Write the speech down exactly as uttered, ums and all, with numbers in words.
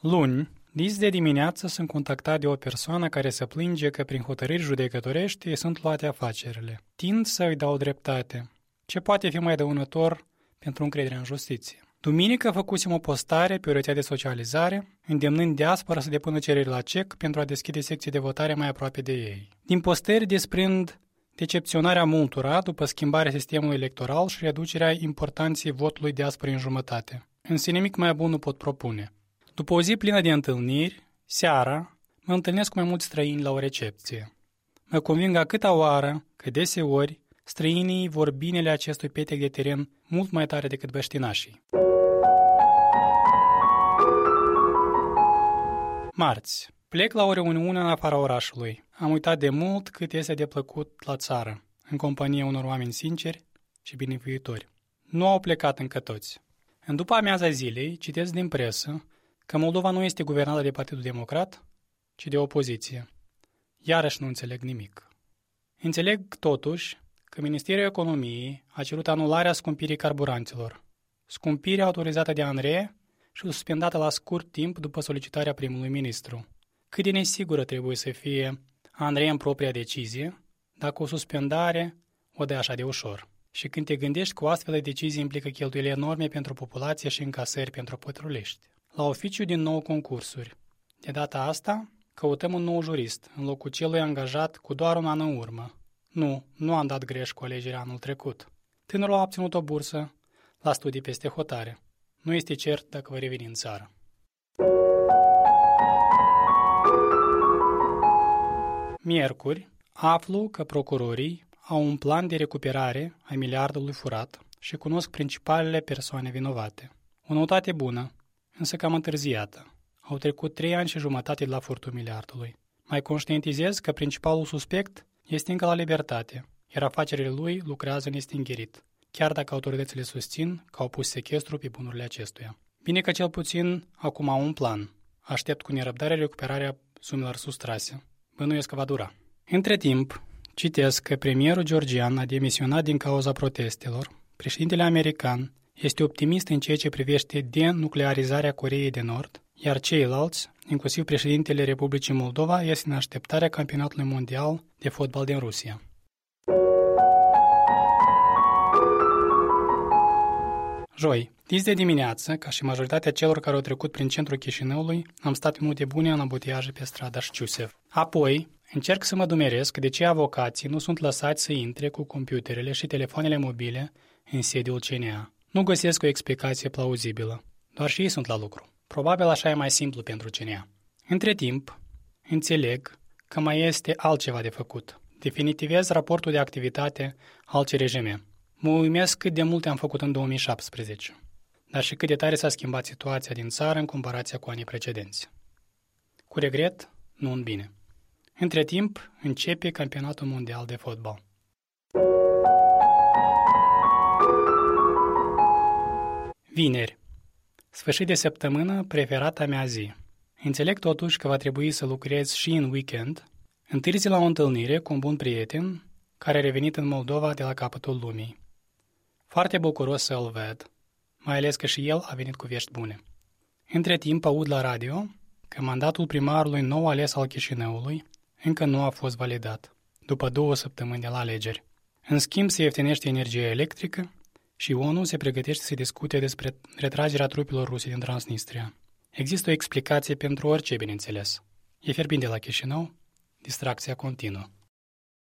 Luni, dis de dimineață, sunt contactat de o persoană care se plânge că prin hotărâri judecătorești îi sunt luate afacerile. Tind să îi dau dreptate. Ce poate fi mai dăunător pentru încrederea în justiție? Duminică făcusem o postare pe o rețea de socializare, îndemnând diaspora să depună cereri la C E C pentru a deschide secții de votare mai aproape de ei. Din postări desprind decepționarea multora după schimbarea sistemului electoral și reducerea importanței votului diasporii în jumătate. Însă nimic mai bun nu pot propune. După o zi plină de întâlniri, seara, mă întâlnesc cu mai mulți străini la o recepție. Mă conving a câta oară că deseori străinii vor binele acestui petec de teren mult mai tare decât băștinașii. Marți. Plec la o reuniune în afara orașului. Am uitat de mult cât este de plăcut la țară, în compania unor oameni sinceri și binevoitori. Nu au plecat încă toți. În după amiaza zilei, citesc din presă că Moldova nu este guvernată de Partidul Democrat, ci de opoziție. Iarăși nu înțeleg nimic. Înțeleg, totuși, că Ministerul Economiei a cerut anularea scumpirii carburanților, scumpirea autorizată de Andrei și suspendată la scurt timp după solicitarea primului ministru. Cât de nesigură trebuie să fie Andrei în propria decizie, dacă o suspendare o dă așa de ușor. Și când te gândești că o astfel de decizie implică cheltuieli enorme pentru populație și încasări pentru petroliști. La oficiu din nou concursuri. De data asta, căutăm un nou jurist, în locul celui angajat cu doar un an în urmă. Nu, nu am dat greș cu alegerea anul trecut. Tânărul a obținut o bursă la studii peste hotare. Nu este cert dacă va reveni în țară. Miercuri, aflu că procurorii au un plan de recuperare a miliardului furat și cunosc principalele persoane vinovate. O noutate bună, însă cam întârziată. Au trecut trei ani și jumătate de la furtul miliardului. Mai conștientizez că principalul suspect este încă la libertate, iar afacerile lui lucrează nestingerit, chiar dacă autoritățile susțin că au pus sechestru pe bunurile acestuia. Bine că cel puțin acum au un plan. Aștept cu nerăbdare recuperarea sumelor sustrase. Bănuiesc că va dura. Între timp, citesc că premierul georgian a demisionat din cauza protestelor. Președintele american este optimist în ceea ce privește denuclearizarea Coreei de Nord, iar ceilalți, inclusiv președintele Republicii Moldova, este în așteptarea campionatului mondial de fotbal din Rusia. Joi, dis de dimineață, ca și majoritatea celor care au trecut prin centrul Chișinăului, am stat minute bune în ambutiaje pe strada Șciusev. Apoi, încerc să mă dumeresc de ce avocații nu sunt lăsați să intre cu computerele și telefoanele mobile în sediul C N A. Nu găsesc o explicație plauzibilă, doar și ei sunt la lucru. Probabil așa e mai simplu pentru C N A. Între timp, înțeleg că mai este altceva de făcut. Definitivez raportul de activitate al C R J M. Mă uimesc cât de multe am făcut în două mii șaptesprezece, dar și cât de tare s-a schimbat situația din țară în comparație cu anii precedenți. Cu regret, nu în bine. Între timp, începe campionatul mondial de fotbal. Vineri. Sfârșit de săptămână, preferata mea zi. Înțeleg totuși că va trebui să lucrez și în weekend. Întârzi la o întâlnire cu un bun prieten care a revenit în Moldova de la capătul lumii. Foarte bucuros să îl ved, mai ales că și el a venit cu vești bune. Între timp aud la radio că mandatul primarului nou ales al Chișinăului încă nu a fost validat, după două săptămâni de la alegeri. În schimb, se ieftinește energia electrică și O N U se pregătește să discute despre retragerea trupelor ruse din Transnistria. Există o explicație pentru orice, bineînțeles. E fierbinte la Chișinău, distracția continuă.